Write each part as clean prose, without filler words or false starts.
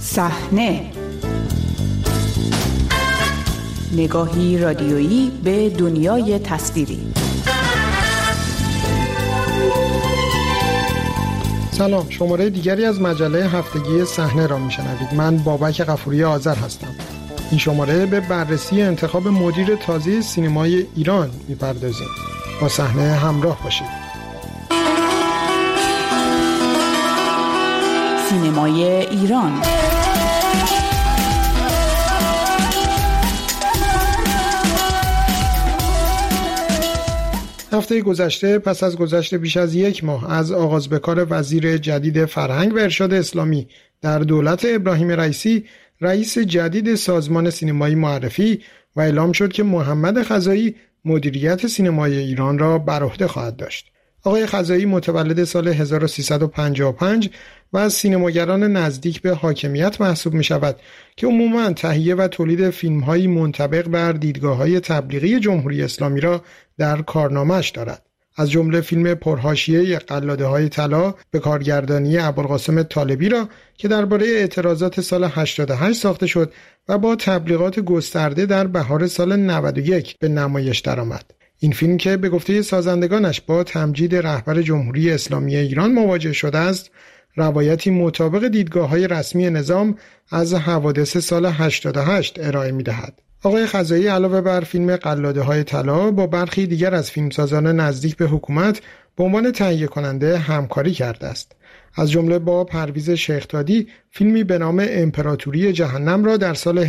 صحنه، نگاهی رادیویی به دنیای تصویری. سلام، شماره دیگری از مجله هفتگی صحنه را میشنوید. من بابک غفوری آذر هستم. این شماره به بررسی انتخاب مدیر تازه سینمای ایران میپردازیم. با صحنه همراه باشید. سینمای ایران. هفته گذشته پس از گذشت بیش از یک ماه از آغاز به کار وزیر جدید فرهنگ و ارشاد اسلامی در دولت ابراهیم رئیسی، رئیس جدید سازمان سینمایی معرفی و اعلام شد که محمد خزایی مدیریت سینمای ایران را بر عهده خواهد داشت. آقای خزایی متولد سال 1355 و از سینماگران نزدیک به حاکمیت محسوب می شود که عموماً تهیه و تولید فیلم‌هایی منطبق بر دیدگاه‌های تبلیغی جمهوری اسلامی را در کارنامه‌اش دارد. از جمله فیلم پرحاشیه قلاده‌های طلا به کارگردانی ابوالقاسم طالبی را که درباره اعتراضات سال 88 ساخته شد و با تبلیغات گسترده در بهار سال 91 به نمایش درآمد. این فیلم که به گفته سازندگانش با تمجید رهبر جمهوری اسلامی ایران مواجه شده است، روایتی مطابق دیدگاه‌های رسمی نظام از حوادث سال 88 ارائه می‌دهد. آقای خزایی علاوه بر فیلم قلاده‌های طلا با برخی دیگر از فیلمسازان نزدیک به حکومت به عنوان تهیه کننده همکاری کرده است. از جمله با پرویز شیخ‌تادی فیلمی به نام امپراتوری جهنم را در سال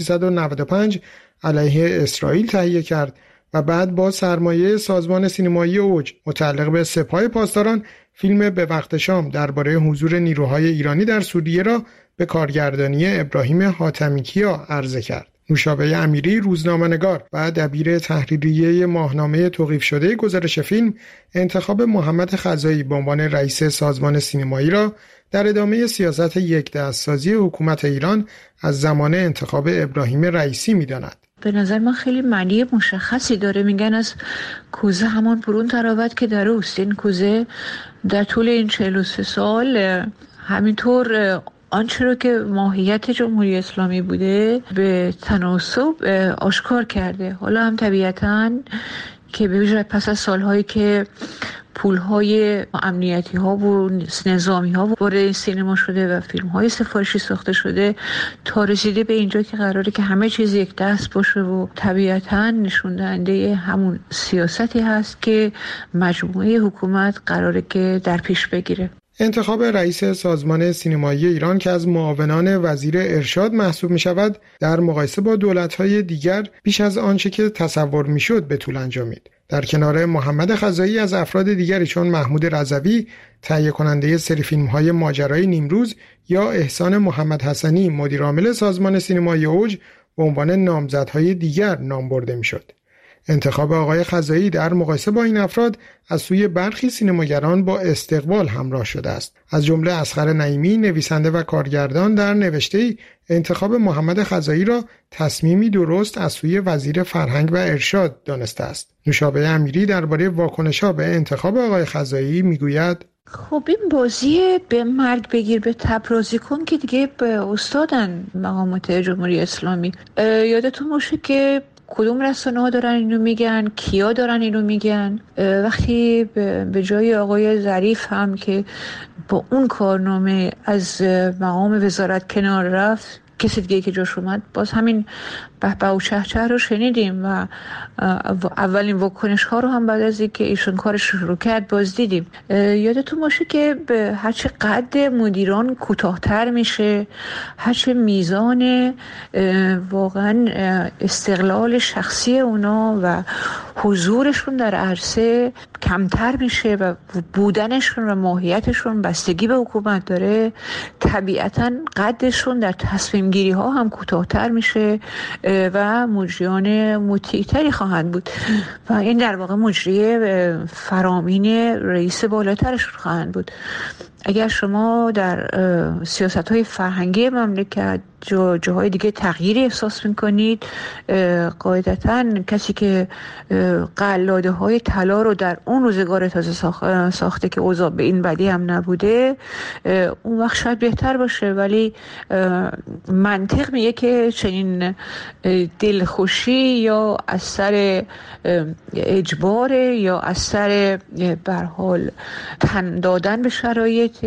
1395 علیه اسرائیل تهیه کرد و بعد با سرمایه سازمان سینمایی اوج متعلق به سپاه پاسداران فیلم به وقت شام درباره حضور نیروهای ایرانی در سوریه را به کارگردانی ابراهیم حاتمی‌کیا عرضه کرد. نوشابه امیری، روزنامه‌نگار و دبیر تحریریه ماهنامه توقیف شده گزارش فیلم، انتخاب محمد خزایی به عنوان رئیس سازمان سینمایی را در ادامه سیاست یک دستسازی حکومت ایران از زمان انتخاب ابراهیم رئیسی می‌داند. به نظر من خیلی معنی مشخصی داره. میگن از کوزه همان برون تراود که در اوست. این کوزه در طول این 43 سال همینطور آنچه رو که ماهیت جمهوری اسلامی بوده به تناسب آشکار کرده. حالا هم طبیعتاً که به ویژه پس از سالهایی که پولهای امنیتی ها و نظامی ها وارد سینما شده و فیلم های سفارشی ساخته شده تا رسیده به اینجا که قراره که همه چیز یک دست باشه و طبیعتاً نشون دهنده همون سیاستی هست که مجموعه حکومت قراره که در پیش بگیره. انتخاب رئیس سازمان سینمایی ایران که از معاونان وزیر ارشاد محسوب می شود در مقایسه با دولت‌های دیگر بیش از آنچه که تصور می شد به طول انجامید. در کنار محمد خزایی از افراد دیگری چون محمود رضوی تهیه کننده سری فیلم‌های ماجرای نیمروز یا احسان محمد حسنی مدیر عامل سازمان سینمایی اوج به عنوان نامزدهای دیگر نام برده می شد. انتخاب آقای خزایی در مقایسه با این افراد از سوی برخی سینماگران با استقبال همراه شده است. از جمله اصغر نعیمی نویسنده و کارگردان در نوشته‌ای انتخاب محمد خزایی را تصمیمی درست از سوی وزیر فرهنگ و ارشاد دانسته است. نوشابه امیری درباره واکنش‌ها به انتخاب آقای خزایی میگوید: خب این بازی به مرگ بگیر به تبرازی کن که دیگه به استادن مقامات جمهوری اسلامی. یادتون باشه که کدوم رسانه ها دارن اینو میگن، کیا دارن اینو میگن. وقتی به جای آقای ظریف هم که با اون کارنامه از مقام وزارت کنار رفت، کسی دیگه که جاش اومد، باز همین بهبه و چهچه رو شنیدیم و اولین واکنش ها رو هم بعد از اینکه ایشون کارش رو کرد باز دیدیم. یادتون باشه که به هرچه قد مدیران کوتاه‌تر میشه، هرچه میزان واقعا استقلال شخصی اونا و حضورشون در عرصه کمتر میشه و بودنشون و ماهیتشون بستگی به حکومت داره، طبیعتاً قدشون در تصمیم گیری ها هم کوتاه‌تر میشه و مجریان مطیع‌تری خواهند بود و این در واقع مجری فرامین رئیس بالاترشون خواهند بود. اگر شما در سیاست‌های فرهنگی مملکت جاهای دیگه تغییری احساس میکنید، قاعدتاً کسی که قلاده‌های طلا رو در اون روزگار تازه ساخته که اوضاع به این بدی هم نبوده، اون وقت شاید بهتر باشه. ولی منطق میگه که چنین دلخوشی یا اثر اجبار یا اثر به هر حال تن دادن به شرایط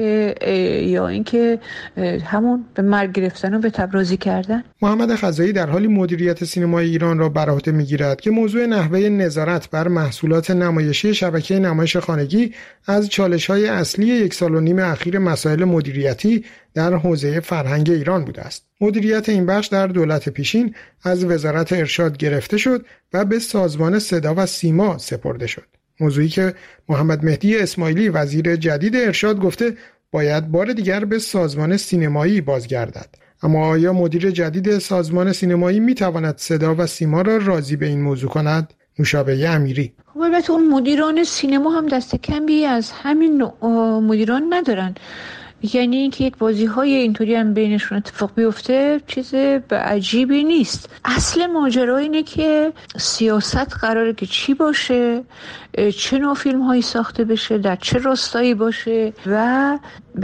یا اینکه همون به مرگ گرفتن و به تبرازی کردن. محمد خزایی در حالی مدیریت سینمای ایران را بر عهده می‌گیرد که موضوع نحوه نظارت بر محصولات نمایشی شبکه نمایش خانگی از چالش‌های اصلی 1.5 سال اخیر مسائل مدیریتی در حوزه فرهنگ ایران بوده است. مدیریت این بخش در دولت پیشین از وزارت ارشاد گرفته شد و به سازمان صدا و سیما سپرده شد. موضوعی که محمد مهدی اسماعیلی وزیر جدید ارشاد گفته باید بار دیگر به سازمان سینمایی بازگردد. اما آیا مدیر جدید سازمان سینمایی میتواند صدا و سیما را راضی به این موضوع کند؟ نوشابه امیری: البته اون مدیران سینما هم دست کمی از همین مدیران ندارن. یعنی اینکه یک بازی‌های اینطوری هم بینشون اتفاق بیفته چیز عجیبی نیست. اصل ماجرا اینه که سیاست قراره که چی باشه، چه نوع فیلم‌هایی ساخته بشه، در چه راستایی باشه و به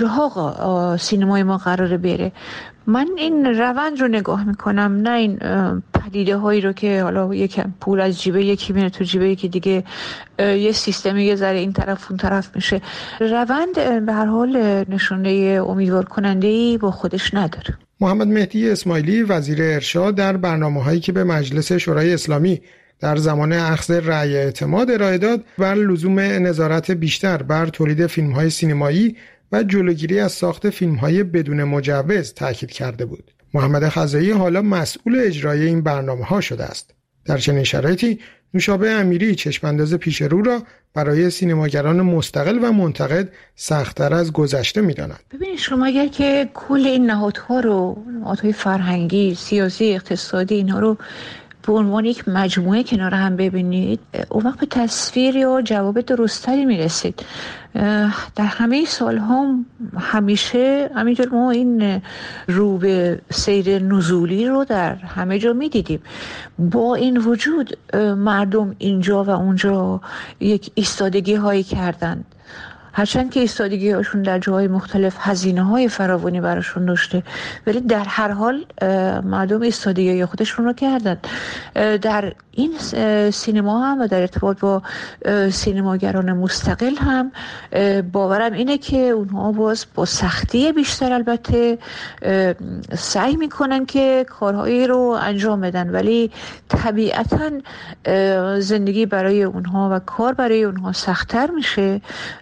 کجاها سینمای ما قراره بره. من این روند رو نگاه میکنم، نه این پدیده هایی رو که حالا یکم پول از جیبه یکی میره تو جیبه یکی دیگه، یه سیستمی یه ذره این طرف اون طرف میشه. روند به هر حال نشونه امیدوار کننده‌ای با خودش نداره. محمد مهدی اسماعیلی وزیر ارشاد در برنامه‌هایی که به مجلس شورای اسلامی در زمان اخذ رأی اعتماد ارائه داد بر لزوم نظارت بیشتر بر تولید فیلم‌های سینمایی و جلوگیری از ساخت فیلم‌های بدون مجوز تاکید کرده بود. محمد خزایی حالا مسئول اجرای این برنامه‌ها شده است. در چنین شرایطی نوشابه امیری چشم‌انداز پیش رو را برای سینماگران مستقل و منتقد سخت‌تر از گذشته می‌داند. ببینید شما اگر که کل این نهادها رو، نهادهای فرهنگی، سیاسی، اقتصادی، اینها رو به عنوان یک مجموعه کنار هم ببینید، اون وقت به تصویر یا جواب درستری میرسید. در همه سالها همیشه همینجور ما این رو به سیر نزولی رو در همه جا میدیدیم. با این وجود مردم اینجا و اونجا یک ایستادگی هایی کردند، هرچند که ایستادگی هاشون در جاهای مختلف هزینه های فراوانی براشون داشته، ولی در هر حال مردم ایستادگی خودشون رو کردن. در این سینما هم و در ارتباط با سینماگران مستقل هم باورم اینه که اونها باز با سختی بیشتر البته سعی میکنن که کارهایی رو انجام بدن، ولی طبیعتاً زندگی برای اونها و کار برای اونها سخت‌تر میشه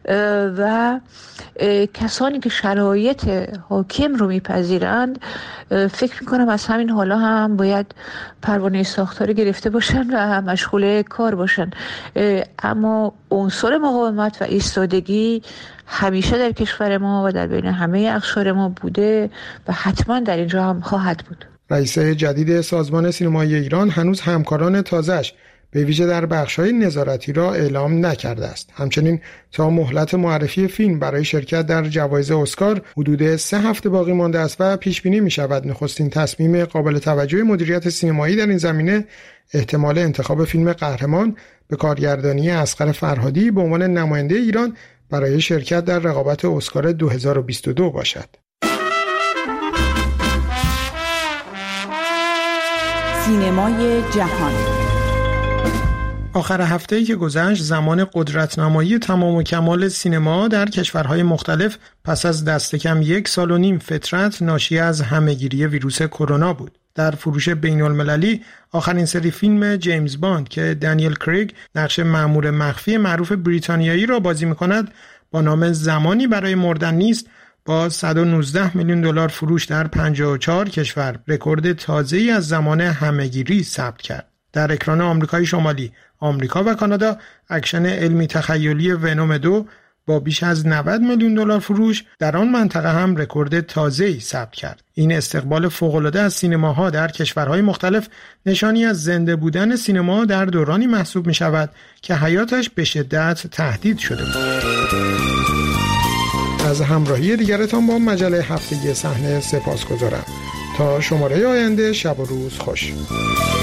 و کسانی که شرایط حاکم رو میپذیرند فکر میکنم از همین حالا هم باید پروانه ساختاری گرفته باشن و مشغول کار باشن. اما عنصر مقاومت و ایستادگی همیشه در کشور ما و در بین همه اقشار ما بوده و حتما در اینجا هم خواهد بود. رئیس جدید سازمان سینمایی ایران هنوز همکاران تازه‌اش به ویژه در بخش‌های نظارتی را اعلام نکرده است. همچنین تا مهلت معرفی فیلم برای شرکت در جوایز اسکار حدود 3 هفته باقی مانده است و پیش بینی می‌شود نخستین تصمیم قابل توجه مدیریت سینمایی در این زمینه احتمال انتخاب فیلم قهرمان به کارگردانی اصغر فرهادی به عنوان نماینده ایران برای شرکت در رقابت اسکار 2022 باشد. سینمای جهان. آخر هفته‌ای که گذشت زمان قدرتنمایی تمام و کمال سینما در کشورهای مختلف پس از دست کم 1.5 سال فترت ناشی از همه‌گیری ویروس کرونا بود. در فروش بین‌المللی آخرین سری فیلم جیمز باند که دانیل کریگ نقش مأمور مخفی معروف بریتانیایی را بازی می‌کند با نام زمانی برای مردن نیست با $119 میلیون فروش در 54 کشور رکورد تازه‌ای از زمان همه‌گیری ثبت کرد. در اکران آمریکای شمالی، آمریکا و کانادا اکشن علمی تخیلی ونوم 2 با بیش از $90 میلیون فروش در آن منطقه هم رکورد تازه‌ای ثبت کرد. این استقبال فوق‌العاده از سینماها در کشورهای مختلف نشانی از زنده بودن سینما در دورانی محسوب می‌شود که حیاتش به شدت تهدید شده بود. از همراهی دیگرتان با مجله هفتگی صحنه سپاسگزارم. تا شماره آینده، شب و روز خوش.